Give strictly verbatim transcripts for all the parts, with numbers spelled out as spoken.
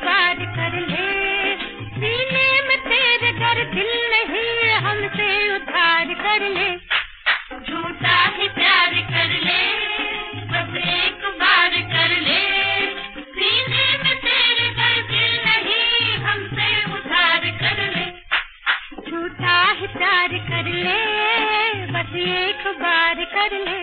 बार कर ले, सीने में तेरे गर दिल नहीं हमसे उधार कर ले, झूठा ही प्यार कर ले, बस एक बार कर ले, सीने में तेरे गर दिल नहीं हमसे उधार कर ले, झूठा ही प्यार कर ले, बस एक बार कर ले।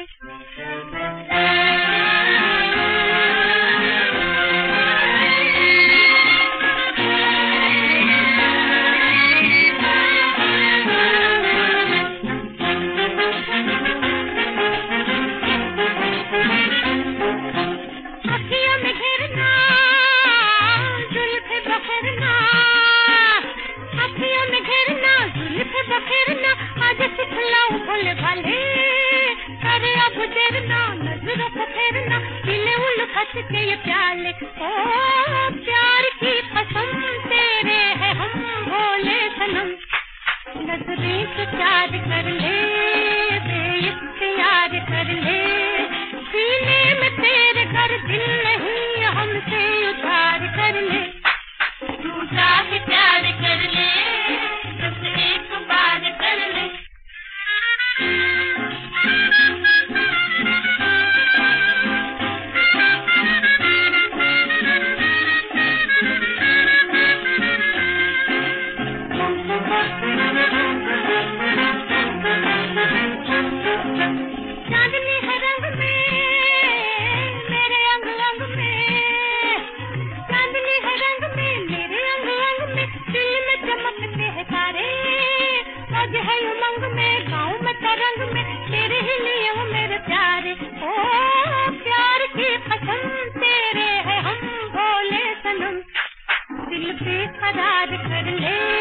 भोले भाले करे अब देरना, नजरों को फेरना, पीले उल्फत के ये प्याले, ओ प्यार की कसम तेरे है हम भोले सनम, नजरें से प्यार कर ले, बेइख्तियार कर ले, सीने में तेरे घर दिल नहीं हमसे उधार कर ले, झूठा ही प्यार कर ले, बस एक बार कर ले। चांदनी है रंग में मेरे अंग अंग में, चांदनी है रंग में मेरे अंग अंग में, दिल में चमकते हैं तारे, आज है उमंग में गाँव में तरंग में, तेरे ही लिए वो मेरे प्यारे, ओ प्यार की कसम तेरे है हम भोले सनम, दिल पे करार कर ले।